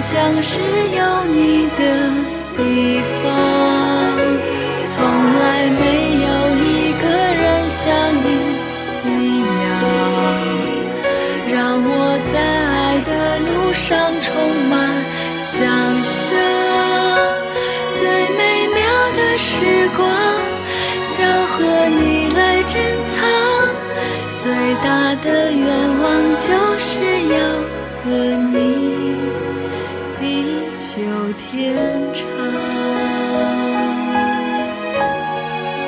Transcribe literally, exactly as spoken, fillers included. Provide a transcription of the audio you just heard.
像是有你的地方，从来没有一个人像你一样，让我在爱的路上充满想象。最美妙的时光要和你来珍藏，最大的愿望就是要和你地久天